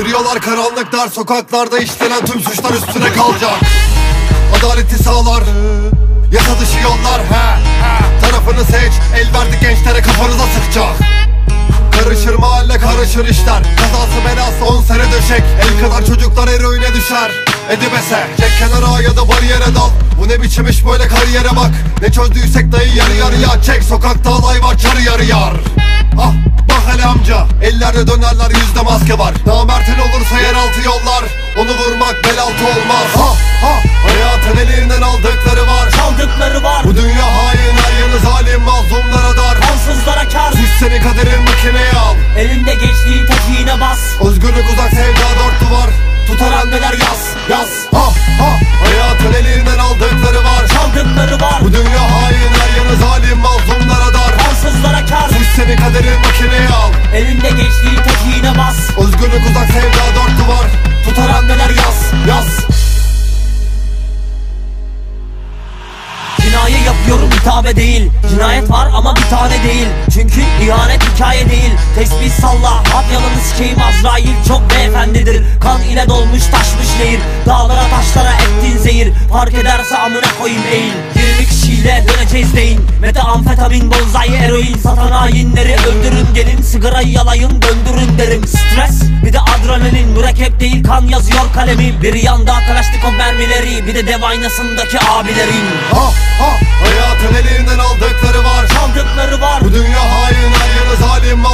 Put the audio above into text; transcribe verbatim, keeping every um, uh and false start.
Yürüyorlar karanlık dar sokaklarda, işlenen tüm suçlar üstüne kalacak. Adaleti sağlar, yasa dışı yollar, he, he. Tarafını seç, el verdi gençlere, kafanıza sıkacak. Karışır mahalle, karışır işler, kazası belası on sene döşek. El kadar çocuklar eroine düşer. Edibese, çek kenara ya da bariyere dal. Bu ne biçim iş böyle, kariyere bak. Ne çözdüysek dayı yarı yarıya çek. Sokakta alay var, çarı yarı yar. Ah, bak hele amca, ellerde dönerler, yüzde maske var. Namertin olursa yeraltı yollar, onu vurmak bel altı olmaz. Ha ha, hayatın elinden aldıkları var, çaldıkları var. Bu dünya hain, her yanı zalim, mazlumlara dar, kansızlara kar. Suç seni kaderin, makineye al. Elinde geçtiğin tekiğine bas. Özgürlük uzak, sevda dört duvar, tutar anneler yaz, yaz. Ha ha, hayatın elinden aldıkları var, çaldıkları var. Bu dünya hain, her yanı zalim, mazlumlara dar, kansızlara kar. Suç seni kaderin, makineye al. Elinde geçtiğin tekiğine bas. Özgürlük uzak, sevda dört duvar, tutar anneler yaz, yaz. Kinaye yapıyorum, hitabe değil. Cinayet var ama bir tane değil. Çünkü ihanet hikaye değil. Tesbih salla, at yalanı sikeyim. Azrail çok beyefendidir. Kan ile dolmuş taşmış nehir. Dağlara taşlara ettin zehir. Fark ederse amına koyayım eğil. yirmi kişiyle döneceğiz deyin. Metamfetamin, bonzai, eroin satan hainleri öldürün gelin. Sigarayı yalayın, döndürün derim. Stres bir de adrenalin, mürekkep değil kan yazıyor kalemim. Bir yanda Kalaşnikov mermileri, bir de dev aynasındaki abilerin. Ha ha, hayatın elinden aldıkları var, çaldıkları var. Bu dünya hain, her yanı zalim,